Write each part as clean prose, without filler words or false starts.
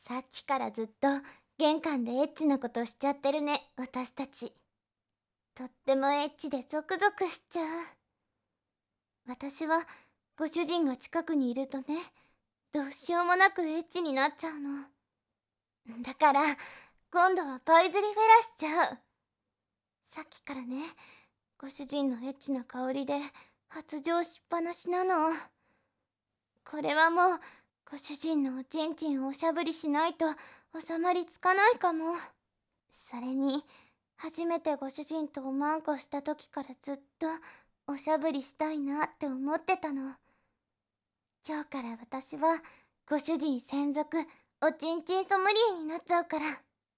さっきからずっと玄関でエッチなことしちゃってるね、私たち。とってもエッチでゾクゾクしちゃう。私はご主人が近くにいるとね、どうしようもなくエッチになっちゃうの。だから今度はパイズリフェラしちゃう。さっきからね、ご主人のエッチな香りで発情しっぱなしなの。これはもうご主人のおちんちんをおしゃぶりしないと収まりつかないかも。それに初めてご主人とおまんこした時からずっとおしゃぶりしたいなって思ってたの。今日から私はご主人専属おちんちんソムリエになっちゃうから。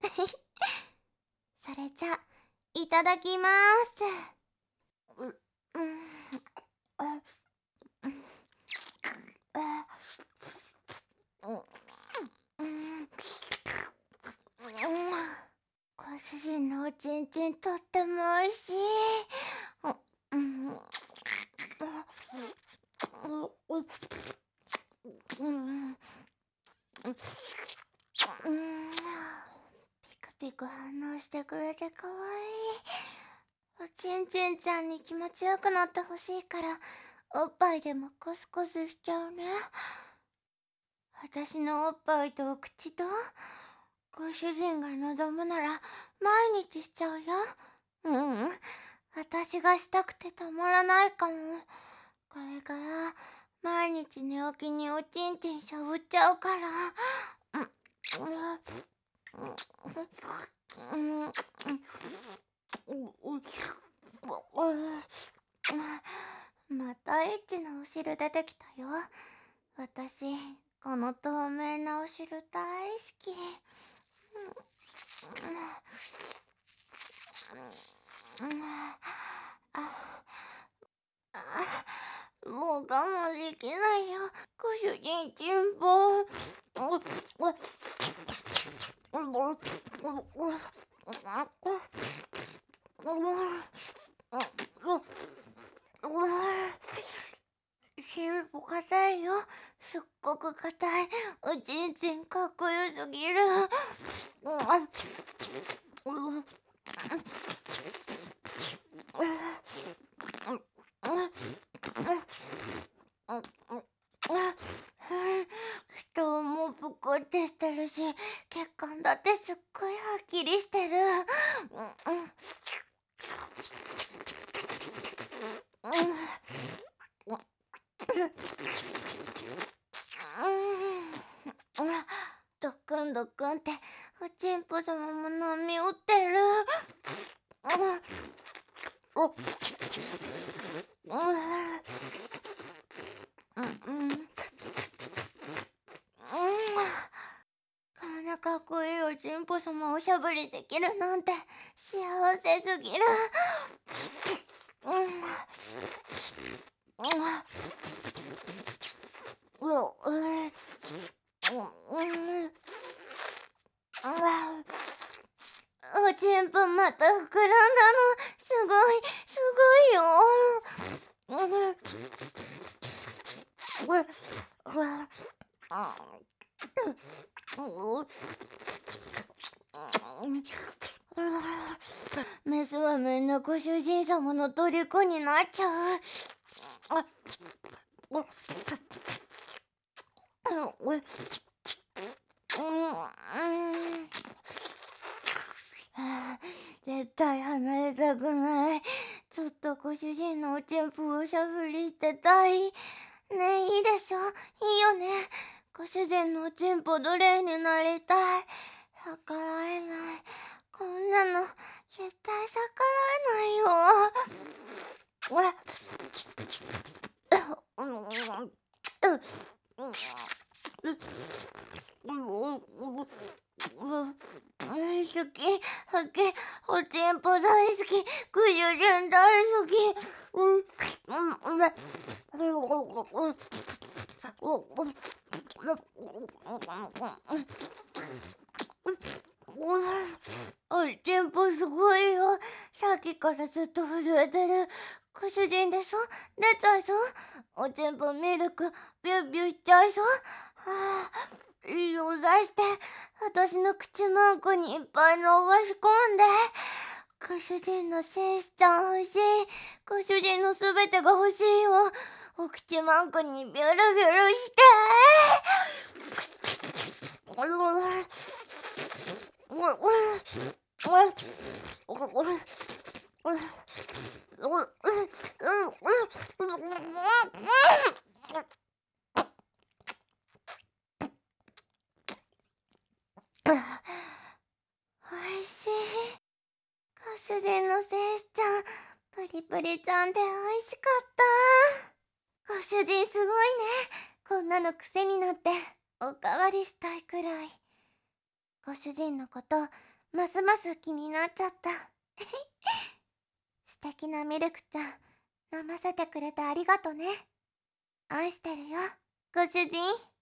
それじゃいただきまーす。ううんああうんご主人のおちんちんとってもおいしい。うんうんピクピク反応してくれてかわいい。おちんちんちゃんに気持ちよくなってほしいからおっぱいでもコスコスしちゃうね。私のおっぱいとお口とご主人が望むなら毎日しちゃうよ。私がしたくてたまらないかも。これから毎日寝起きにおちんちんしゃぶっちゃうから。またエッチなお汁出てきたよ。私この透明なお汁大好き。もう我慢できないよ、ご主人ちんぽ。チンポ硬いよ、すっごく硬い。おちんちんかっこよすぎる。人もぷくってしてるし、血管だってすっごいはっきりしてる。ドクンドクンっておちんぽ様も波打ってる。こんなかっこいいおちんぽ様をおしゃぶりできるなんて幸せすぎる。おちんぽまた膨らんだの。すごいすごいよ。メスはみんなご主人様の虜になっちゃう。絶対離れたくない。ずっとご主人のおちんぽをおしゃぶりしてたい。ねえ、いいでしょ、いいよね。ご主人のおちんぽ奴隷になりたい。逆らえない。こんなの絶対逆らえないよ。好き、好き、おちんぽ大好き、ご主人大好き。おちんぽすごいよ。さっきからずっと震えてる。ご主人でしょ、出ちゃいそう。おちんぽミルクビュッビュしちゃいそう。いいよ出して。 私の口マークにいっぱい流し込んで。ご主人のセンスちゃん欲しい。ご主人のすべてが欲しいわ。お口マークにビュルビュルして。おいしい。ご主人のセンスちゃん、プリプリちゃんでおいしかった。ご主人すごいね。こんなの癖になっておかわりしたいくらい。ご主人のことますます気になっちゃった。素敵なミルクちゃん、飲ませてくれてありがとね。愛してるよ、ご主人。